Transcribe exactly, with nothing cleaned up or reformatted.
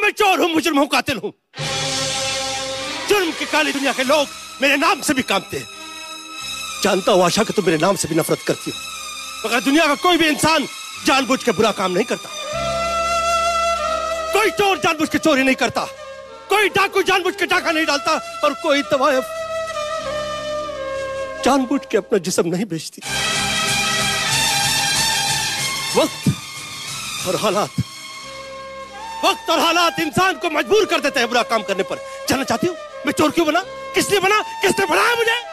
मैं चोर हूं, मुजरिम हूं, कातिल हूं। जुर्म की काली दुनिया के लोग मेरे नाम से भी कांपते हैं। जानता हूं आशा कि तुम मेरे नाम से भी नफरत करती हो, मगर दुनिया का कोई भी इंसान जानबूझ के बुरा काम नहीं करता। कोई चोर जानबूझ के चोरी नहीं करता, कोई डाकू जानबूझ के डाका नहीं डालता, और कोई तवायफ जानबूझ के अपना जिस्म नहीं बेचती। वक्त और हालात वक्त और हालात इंसान को मजबूर कर देते हैं बुरा काम करने पर। जानना चाहती हूँ मैं चोर क्यों बना, किस लिए बना, किसने बनाया मुझे?